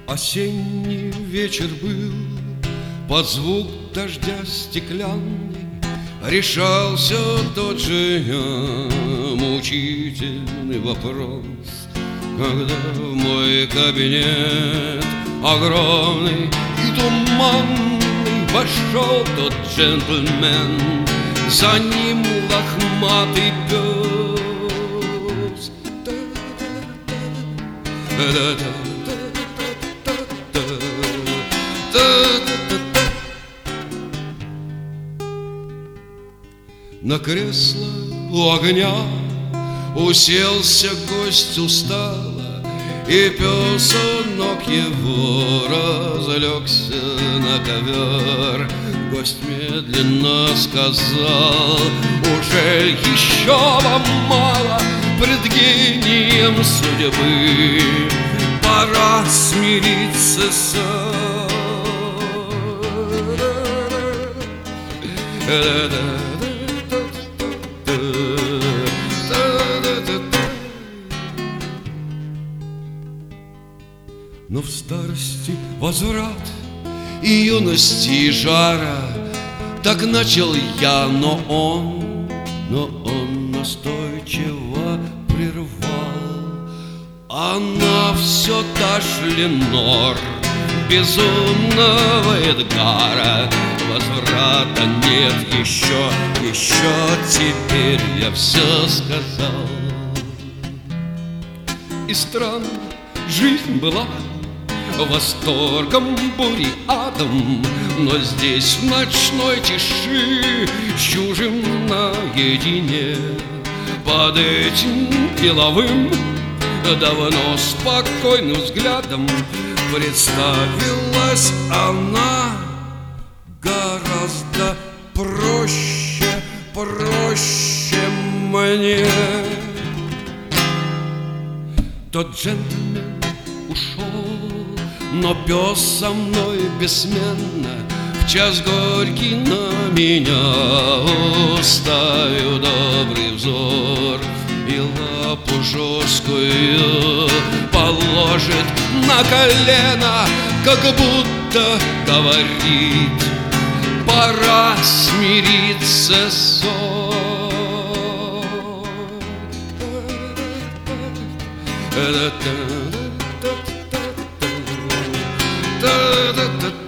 Осенний вечер был, под звук дождя стеклянный решался тот же мучительный вопрос, когда в мой кабинет огромный и туманный вошел тот джентльмен, за ним лохматый пес. На кресло у огня уселся гость устало, и пес у ног его разлегся на ковер. Гость медленно сказал: уже еще вам мало пред гением судьбы, пора смириться с... Но в старости возврат и юности жара, так начал я, но он настойчиво прервал. Она все та ж Ленор, безумного Эдгара. Возврата нет еще теперь я все сказал. И странно жизнь была, восторгом, бурей, адом, но здесь в ночной тиши с чужим наедине, под этим деловым, давно спокойным взглядом представилась она гораздо проще мне. Тот джентльмен ушел, но пес со мной бессменно в час горький на меня уставил добрый взор, и лапу жесткую положит на колено, как будто говорит: пора смириться с ссорой.